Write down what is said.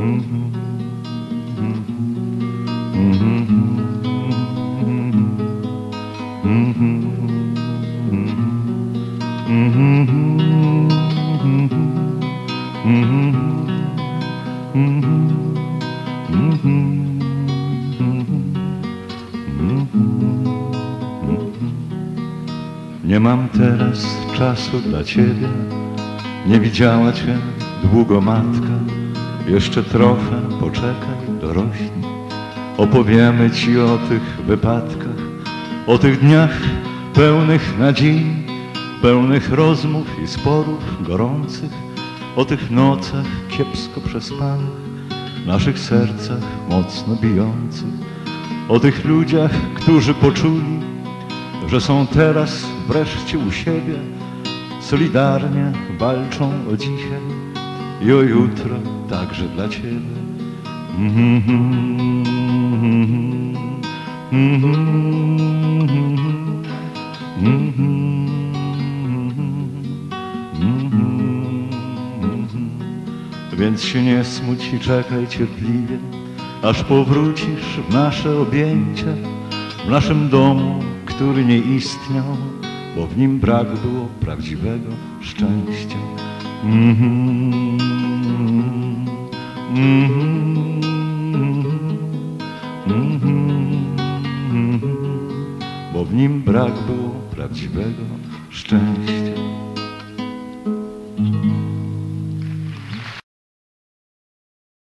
Nie mam teraz czasu dla ciebie, nie widziała cię długo matka. Jeszcze trochę poczekaj, dorośnij. Opowiemy ci o tych wypadkach, o tych dniach pełnych nadziei, pełnych rozmów i sporów gorących, o tych nocach kiepsko przespanych, naszych sercach mocno bijących, o tych ludziach, którzy poczuli, że są teraz wreszcie u siebie, solidarnie walczą o dzisiaj i o jutro także dla ciebie. Więc się nie smuć i czekaj cierpliwie, aż powrócisz w nasze objęcia, w naszym domu, który nie istniał, bo w nim brak było prawdziwego szczęścia. Bo w nim brak było prawdziwego